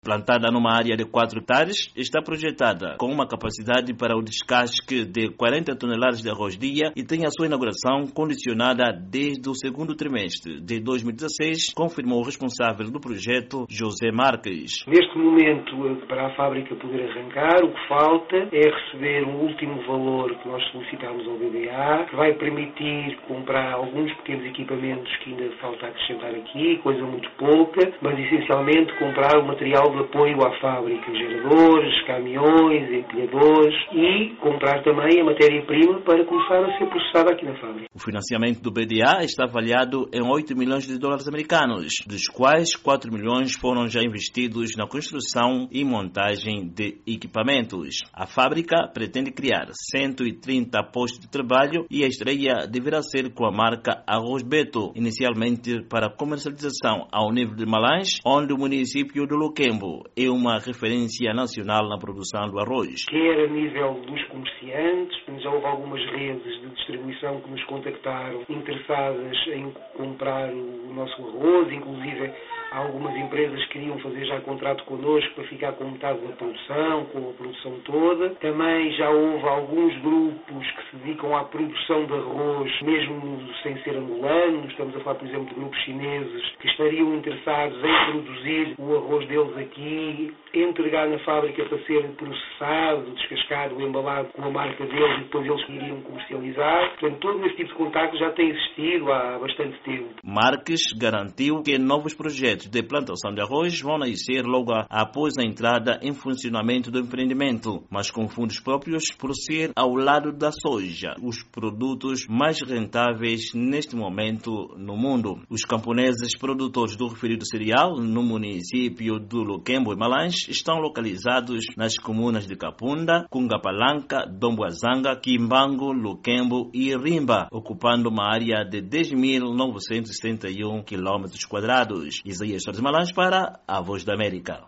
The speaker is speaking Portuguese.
Plantada numa área de 4 hectares, está projetada com uma capacidade para o descasque de 40 toneladas de arroz dia e tem a sua inauguração condicionada desde o segundo trimestre de 2016, confirmou o responsável do projeto, José Marques. Neste momento, para a fábrica poder arrancar, o que falta é receber um último valor que nós solicitamos ao BDA, que vai permitir comprar alguns pequenos equipamentos que ainda falta acrescentar aqui, coisa muito pouca, mas essencialmente comprar o material de apoio à fábrica, geradores, caminhões, empilhadores e comprar também a matéria-prima para começar a ser processada aqui na fábrica. O financiamento do BDA está avaliado em 8 milhões de dólares americanos, dos quais 4 milhões foram já investidos na construção e montagem de equipamentos. A fábrica pretende criar 130 postos de trabalho e a estreia deverá ser com a marca Arroz Beto, inicialmente para comercialização ao nível de Malães, onde o município de Luquembo é uma referência nacional na produção do arroz. Quer a nível dos comerciantes, já houve algumas redes de distribuição que nos contactaram interessadas em comprar o nosso arroz, inclusive algumas empresas queriam fazer já contrato connosco para ficar com metade da produção, com a produção toda. Também já houve alguns grupos que se dedicam à produção de arroz, mesmo sem ser angolano. Estamos a falar, por exemplo, de grupos chineses que estariam interessados em produzir o arroz deles aqui, entregar na fábrica para ser processado, descascado, embalado com a marca deles e depois eles iriam comercializar. Portanto, todo esse tipo de contacto já tem existido há bastante tempo. Marques garantiu que novos projetos de plantação de arroz vão nascer logo após a entrada em funcionamento do empreendimento, mas com fundos próprios por ser ao lado da soja, os produtos mais rentáveis neste momento no mundo. Os camponeses produtores do referido cereal no município do Luquembo e Malães estão localizados nas comunas de Capunda, Cungapalanca, Domboazanga, Quimbango, Luquembo e Rimba, ocupando uma área de 10.961 km². Isaías Torres Malães para a Voz da América.